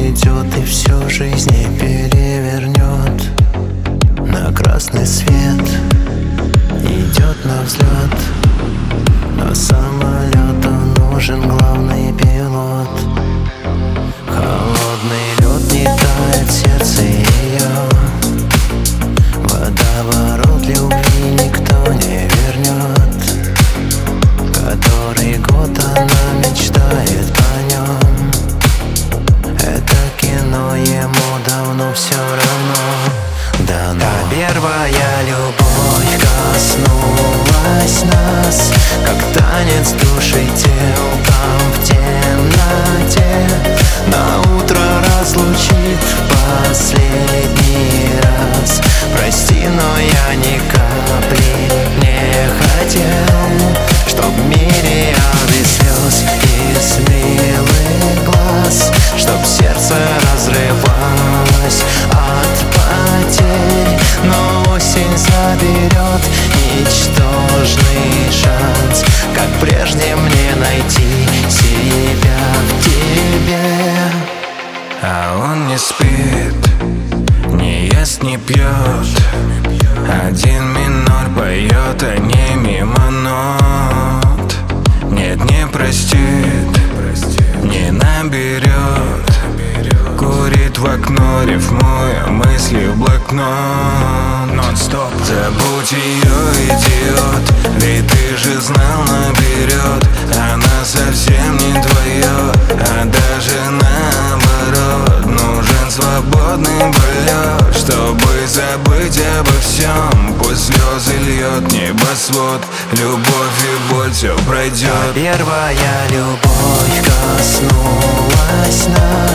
придет и всю жизнь не перевернет. На красный свет идет на взлет, но самолету нужен главный пилот. Холодный лед не тает в сердце ее, водоворот любви никто не вернет. Который год она мечтает о нем. Это кино ему давно все равно. Да, первая любовь коснулась нас, как танец души тел там в темноте. На утро разлучит в последний раз. Прости, но я ни капли не хотел, чтоб мириады слез из милых глаз, чтоб сердце разрывалось от потерь. Но осень заберет ничтожный шанс, как прежде мне найти себя в тебе. А он не спит, не ест, не пьет, один минор поет, а не мимо нот. Нет, не простит, не наберет, курит в окно, рифмуя мысли в блокнот. Нон-стоп. Забудь ее, идиот, ведь ты же знал наперед. Она совсем не твое, а даже наоборот. Нужен свободный полет, чтобы забыть обо всем. Пусть слезы льет небосвод, любовь и боль все пройдет. Первая любовь коснулась нас,